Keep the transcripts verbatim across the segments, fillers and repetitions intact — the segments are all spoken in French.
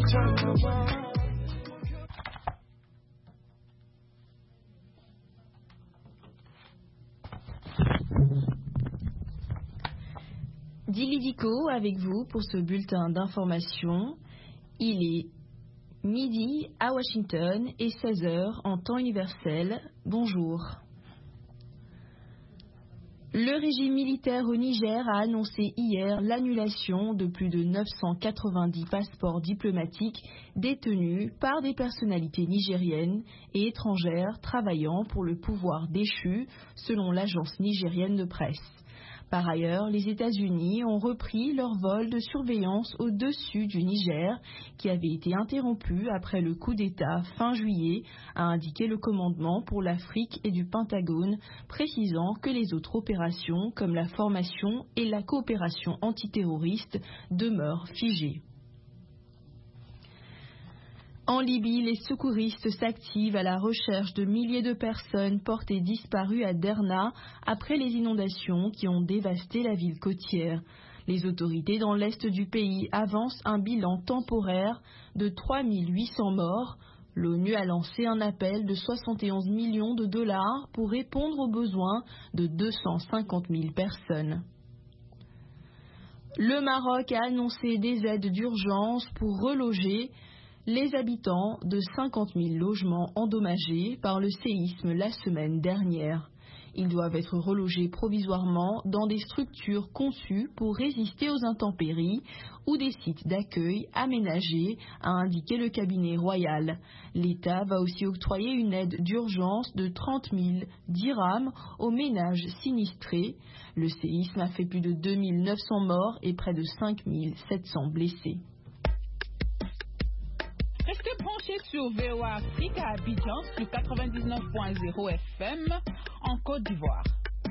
turn the world. Dilidico avec vous pour ce bulletin d'information. Il est midi à Washington et seize heures en temps universel. Bonjour. Le régime militaire au Niger a annoncé hier l'annulation de plus de neuf cent quatre-vingt-dix passeports diplomatiques détenus par des personnalités nigériennes et étrangères travaillant pour le pouvoir déchu, selon l'agence nigérienne de presse. Par ailleurs, les États-Unis ont repris leur vol de surveillance au-dessus du Niger, qui avait été interrompu après le coup d'État fin juillet, a indiqué le commandement pour l'Afrique et du Pentagone, précisant que les autres opérations, comme la formation et la coopération antiterroriste, demeurent figées. En Libye, les secouristes s'activent à la recherche de milliers de personnes portées disparues à Derna après les inondations qui ont dévasté la ville côtière. Les autorités dans l'est du pays avancent un bilan temporaire de trois mille huit cents morts. L'ONU a lancé un appel de soixante et onze millions de dollars pour répondre aux besoins de deux cent cinquante mille personnes. Le Maroc a annoncé des aides d'urgence pour reloger les habitants de cinquante mille logements endommagés par le séisme la semaine dernière. Ils doivent être relogés provisoirement dans des structures conçues pour résister aux intempéries ou des sites d'accueil aménagés, a indiqué le cabinet royal. L'État va aussi octroyer une aide d'urgence de trente mille dirhams aux ménages sinistrés. Le séisme a fait plus de deux mille neuf cents morts et près de cinq mille sept cents blessés. Restez branchés sur V O A Afrique à Abidjan sur quatre-vingt-dix-neuf point zéro F M en Côte d'Ivoire.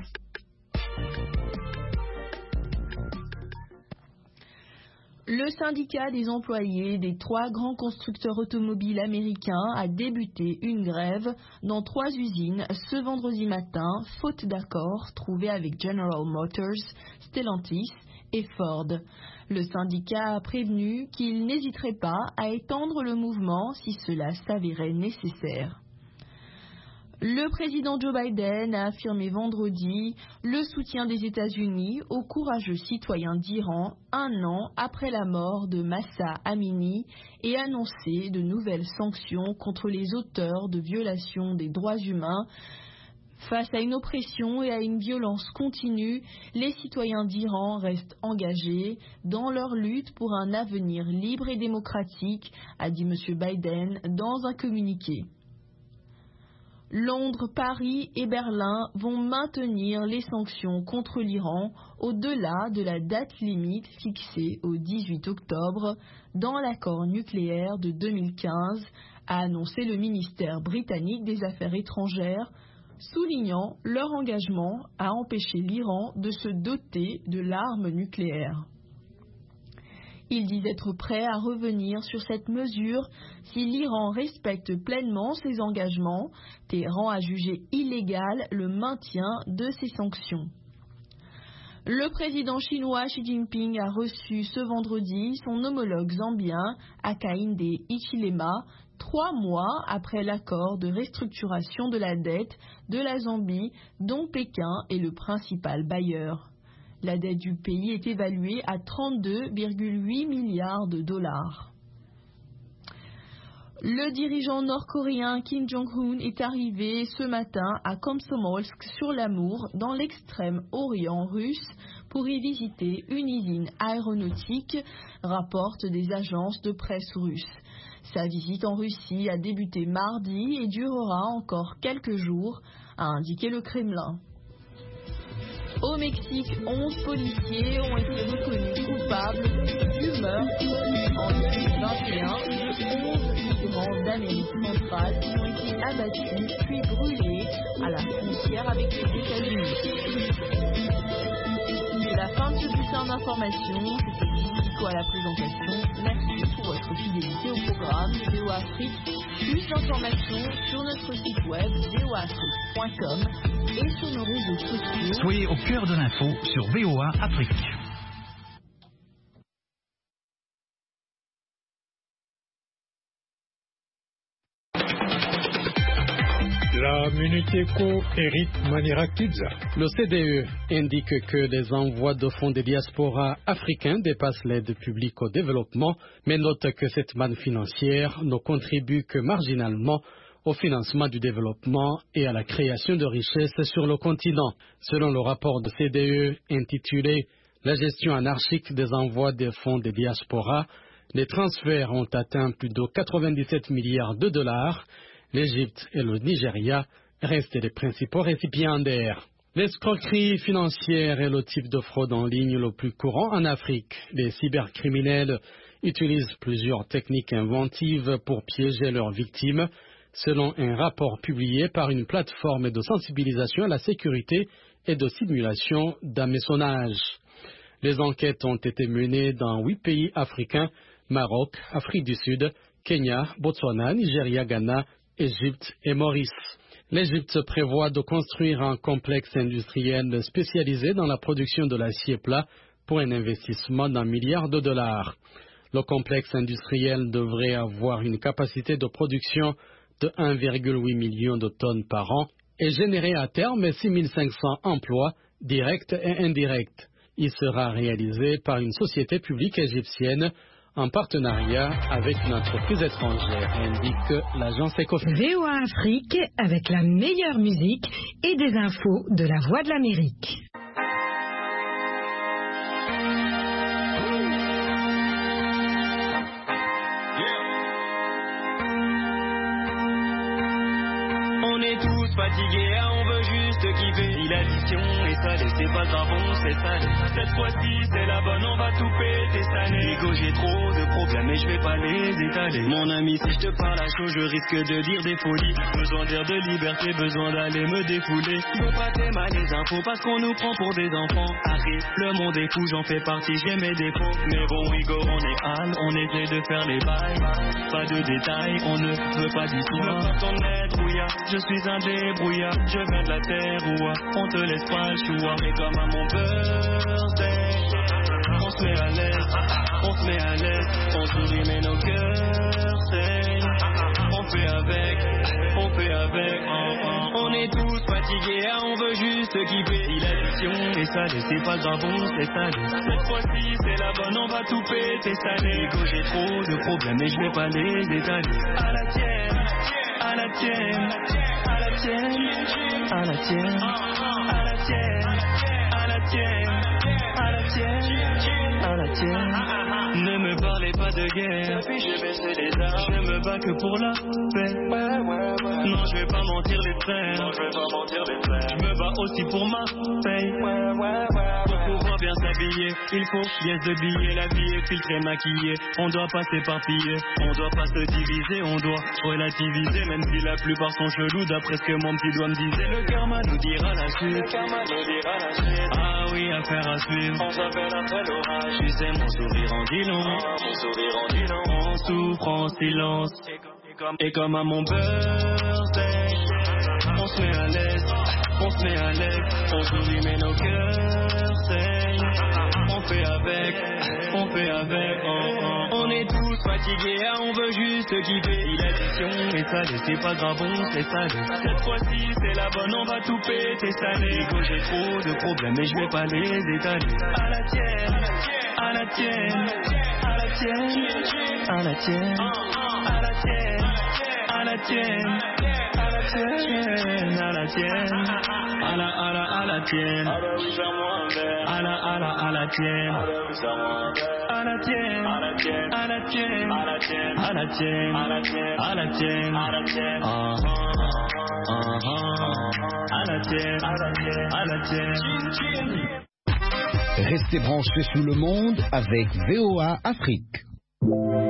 Le syndicat des employés des trois grands constructeurs automobiles américains a débuté une grève dans trois usines ce vendredi matin, faute d'accord trouvé avec General Motors, Stellantis et Ford. Le syndicat a prévenu qu'il n'hésiterait pas à étendre le mouvement si cela s'avérait nécessaire. Le président Joe Biden a affirmé vendredi le soutien des États-Unis aux courageux citoyens d'Iran un an après la mort de Mahsa Amini et annoncé de nouvelles sanctions contre les auteurs de violations des droits humains. Face à une oppression et à une violence continue, les citoyens d'Iran restent engagés dans leur lutte pour un avenir libre et démocratique, a dit M. Biden dans un communiqué. Londres, Paris et Berlin vont maintenir les sanctions contre l'Iran au-delà de la date limite fixée au dix-huit octobre dans l'accord nucléaire de deux mille quinze, a annoncé le ministère britannique des Affaires étrangères, soulignant leur engagement à empêcher l'Iran de se doter de l'arme nucléaire. Il dit être prêt à revenir sur cette mesure si l'Iran respecte pleinement ses engagements. Téhéran a jugé illégal le maintien de ces sanctions. Le président chinois Xi Jinping a reçu ce vendredi son homologue zambien Hakainde Hichilema, trois mois après l'accord de restructuration de la dette de la Zambie dont Pékin est le principal bailleur. La dette du pays est évaluée à trente-deux virgule huit milliards de dollars. Le dirigeant nord-coréen Kim Jong-un est arrivé ce matin à Komsomolsk sur l'Amour, dans l'extrême orient russe, pour y visiter une usine aéronautique, rapportent des agences de presse russes. Sa visite en Russie a débuté mardi et durera encore quelques jours, a indiqué le Kremlin. Au Mexique, onze policiers ont été reconnus coupables du meurtre en deux mille vingt et un de onze migrants d'Amérique centrale qui ont été abattus puis brûlés à la frontière avec les États-Unis. C'est la fin de ce bulletin d'information. C'était Dilidico à la présentation. Merci pour votre fidélité au programme de V O A Afrique. Plus d'informations sur notre site web v o a afrique point com et sur nos réseaux sociaux. Soyez au cœur de l'info sur V O A Afrique. La Minute Éco, Eric Manirakidza. Le C D E indique que les envois de fonds des diasporas africains dépassent l'aide publique au développement, mais note que cette manne financière ne contribue que marginalement au financement du développement et à la création de richesses sur le continent. Selon le rapport de C D E intitulé « La gestion anarchique des envois des fonds des diasporas », les transferts ont atteint plus de quatre-vingt-dix-sept milliards de dollars. L'Égypte et le Nigeria restent les principaux récipiendaires. L'escroquerie financière est le type de fraude en ligne le plus courant en Afrique. Les cybercriminels utilisent plusieurs techniques inventives pour piéger leurs victimes, selon un rapport publié par une plateforme de sensibilisation à la sécurité et de simulation d'hameçonnage. Les enquêtes ont été menées dans huit pays africains: Maroc, Afrique du Sud, Kenya, Botswana, Nigeria, Ghana, Égypte et Maurice. L'Égypte prévoit de construire un complexe industriel spécialisé dans la production de l'acier plat pour un investissement d'un milliard de dollars. Le complexe industriel devrait avoir une capacité de production de un virgule huit million de tonnes par an et générer à terme six mille cinq cents emplois directs et indirects. Il sera réalisé par une société publique égyptienne en partenariat avec une entreprise étrangère, indique l'agence Ecofin. V O A Afrique avec la meilleure musique et des infos de la Voix de l'Amérique. On est tous fatigués, hein, on veut juste kiffer. Si l'addition est salée, c'est pas grave, on sait salé. Cette fois-ci, c'est la bonne, on va tout péter cette année. Ego, j'ai trop de problèmes et je vais pas les étaler. Mon ami, si je te parle à chaud, je risque de dire des folies. Besoin d'air, de liberté, besoin d'aller me défouler. Faut pas t'aimer les infos parce qu'on nous prend pour des enfants. Arrive, le monde est fou, j'en fais partie, j'ai mes défauts. Mais bon, Ego, on est hal, on essaie de faire les bails. Pas de détails, on ne veut pas d'histoire. Quand on est brouillard, je suis un débrouillard, je viens de la terre où on te laisse pas le choix. Mais comme à mon birthday, on se met à l'aise, on se met à l'aise, on sourit mais nos cœurs saignent. On fait avec, on fait avec, oh, oh. On est tous fatigués, hein, on veut juste kiffer. Si l'addiction est salée, c'est pas grave, on sait salé. Cette fois-ci c'est la bonne, on va tout péter salé. Ego, j'ai trop de problèmes et je vais pas les étaler. À la tienne, à la tienne, à la tienne, à la tienne, à la tienne, à la tienne, à la tienne, à la tienne. Ne me parlez pas de guerre, je baisse les armes, je me bats que pour la paix. Non, je vais pas mentir les frères, je vais pas mentir les frères. Je me bats aussi pour ma paye. Pour pouvoir bien s'habiller, il faut yes de billets. La vie est filtrée, maquillée, on doit pas s'éparpiller, on doit pas se diviser, on doit relativiser. Même si la plupart sont chelous, d'après ce que mon petit doigt me disait. Le karma nous dira la suite, le karma nous dira la suite. Ah oui, affaire à suivre, on s'appelle après l'orage. Tu sais, mon sourire en dit long, mon sourire en dit long. On souffre en silence, et comme à mon birthday, on se met à l'aise, on se met à l'aise, on sourit mais nos cœurs saignent. On fait avec, on fait avec, oh, oh. On est tous fatigués, hein, on veut juste kiffer. Si l'addition est salée, c'est pas grave, on sait salé. Cette fois-ci c'est la bonne, on va tout péter salé. Ego, j'ai trop de problèmes et je vais pas les étaler. À la tienne, à la tienne, à la tienne, à la tienne, à la tienne, à la tienne, à la tienne, à la tienne, à la à la à la tienne, à la à la à la tienne, à la tienne, à la tienne, à la tienne, à la tienne, à la tienne, à la tienne, à la tienne, à la tienne, à la tienne, à la tienne. Restez branchés sur le monde avec V O A Afrique.